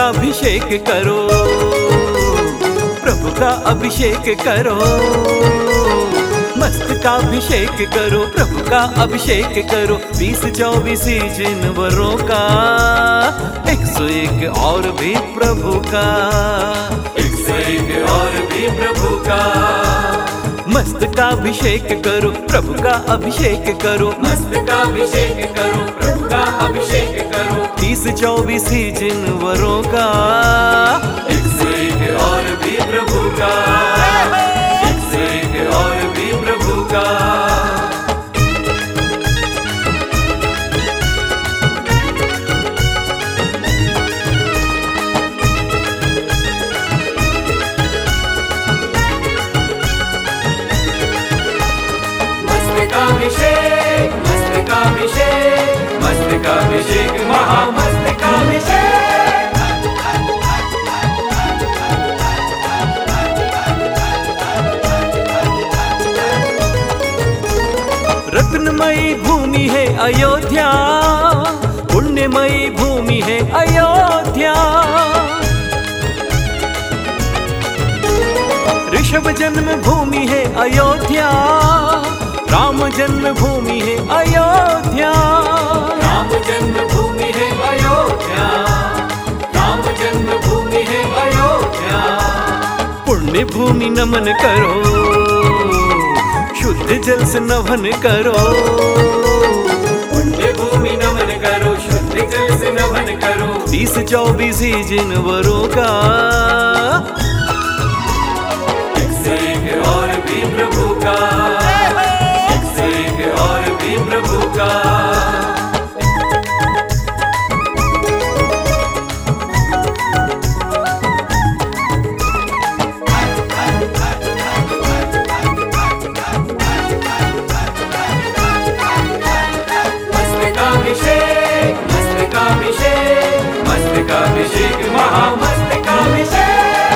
अभिषेक करो, प्रभु का अभिषेक करो, मस्तकाभिषेक करो, प्रभु का अभिषेक करो। 20-24 जानवरों का 101 और भी प्रभु का, 101 और भी प्रभु का। मस्तकाभिषेक करो, प्रभु का अभिषेक करो, मस्तकाभिषेक करो, प्रभु का अभिषेक करो। 30-24 जानवरों का 101 और भी प्रभु का, 101 और भी प्रभु का। मस्तकाभिषेक, मस्तकाभिषेक, मस्तकाभिषेक, महामस्तकाभिषेक। रत्नमयी भूमि है अयोध्या, पुण्यमयी भूमि है अयोध्या। ऋषभ जन्म भूमि है अयोध्या, राम जन्म भूमि है अयोध्या, राम जन्म भूमि है अयोध्या, राम जन्म भूमि है अयोध्या। पुण्य भूमि नमन करो, शुद्ध जल से नमन करो, पुण्य भूमि नमन करो, शुद्ध जल से नमन करो। 30-24 जानवरों का 101 और भी प्रभु का, 101 और भी प्रभु का। मस्तकाभिषेक, मस्तकाभिषेक, मस्तकाभिषेक, महामस्तकाभिषेक।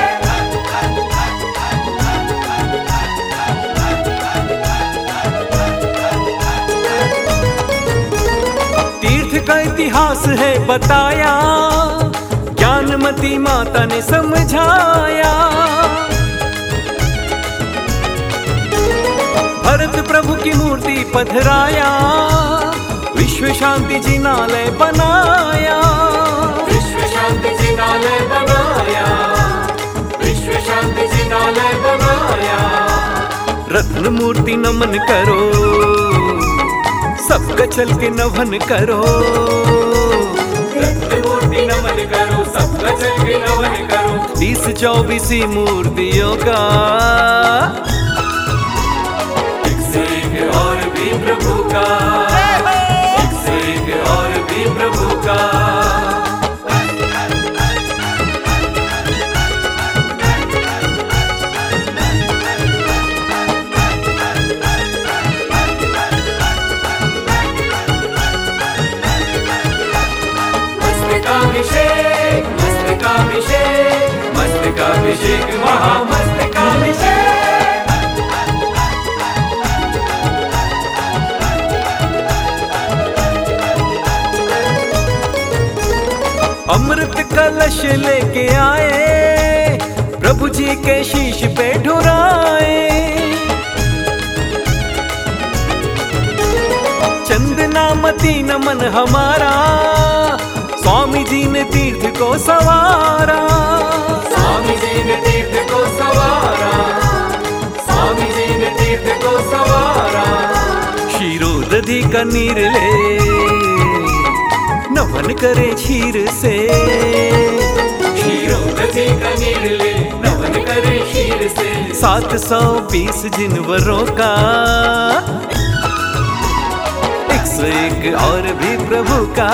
तीर्थ का इतिहास है बताया, ज्ञानमती माता ने समझाया। भरत प्रभु की मूर्ति पधराया, विश्व शांति जिनालय बनाया, विश्व शांति जिनालय बनाया, विश्व शांति जिनालय बनाया। रत्न मूर्ति नमन करो, सबका चल के नमन करो, रत्न मूर्ति नमन करो, सबका चल के नमन करो। 30-24 मूर्तियों का 101 और भी प्रभु का, 101 और भी प्रभु का। मस्तकाभिषेक, मस्तकाभिषेक, मस्तकाभिषेक, महामस्तकाभिषेक। अमृत कलश लेके आए, प्रभु जी के शीश पे ढुराए। चंदनामती नमन हमारा, स्वामी जी ने तीर्थ को सवारा, स्वामी जी ने तीर्थ को सवारा, स्वामी जी ने तीर्थ को सवारा। क्षीरोदधि का नीर ले, नमन करे क्षीर से, क्षीरोदधि का नीर ले, नमन करे क्षीर से। 720 जानवरों का 101 और भी प्रभु का,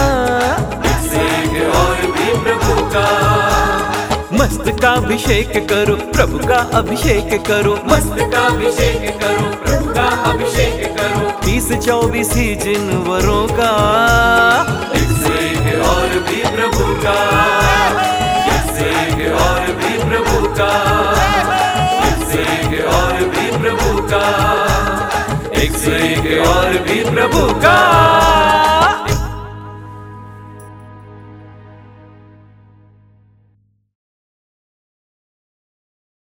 101 और भी प्रभु का। मस्तकाभिषेक करो, प्रभु का अभिषेक करो, मस्तकाभिषेक करो, प्रभु का अभिषेक करो। 30-24 जानवरों का 101 और भी प्रभु का, 101 और भी प्रभु का, 101 और भी प्रभु का, 101 और भी प्रभु का।